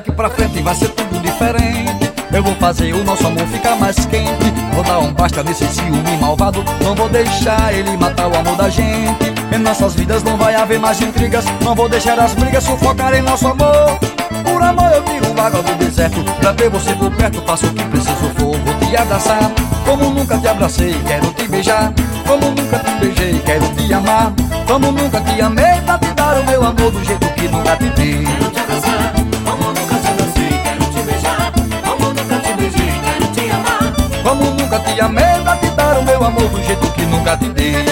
Daqui pra frente vai ser tudo diferente. Eu vou fazer o nosso amor ficar mais quente. Vou dar um basta nesse ciúme malvado. Não vou deixar ele matar o amor da gente. Em nossas vidas não vai haver mais intrigas. Não vou deixar as brigas sufocarem nosso amor. Por amor eu tiro água do deserto. Pra ter você por perto faço o que preciso for. Vou te abraçar como nunca te abracei. Quero te beijar como nunca te beijei. Quero te amar como nunca te amei. Pra te dar o meu amor do jeito que nunca te dei. Quero te abraçar como nunca te abracei. Quero te beijar como nunca te beijei. Quero te amar como nunca te amei. Pra te dar o meu amor do jeito que nunca te dei.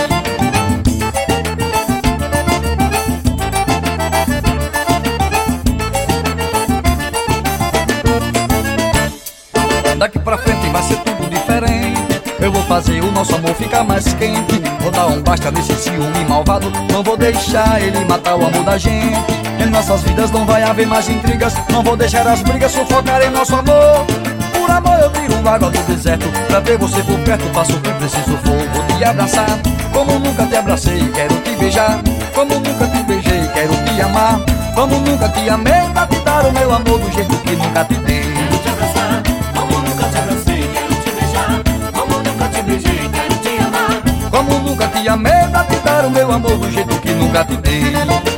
Daqui pra frente vai ser tudo diferente. Eu vou fazer o nosso amor ficar mais quente. Vou dar um basta nesse ciúme malvado. Não vou deixar ele matar o amor da gente. Em nossas vidas não vai haver mais intrigas. Não vou deixar as brigas sufocarem nosso amor. Por amor eu tiro água do deserto. Pra ter você por perto faço o que preciso for. Vou te abraçar como nunca te abracei. Quero te beijar como nunca te beijei. Quero te amar como nunca te amei. Pra te dar o meu amor do jeito que nunca te dei. Quero te abraçar como nunca te abracei. Quero te beijar como nunca te beijei. Quero te amar como nunca te amei. Pra te dar o meu amor do jeito que nunca te dei.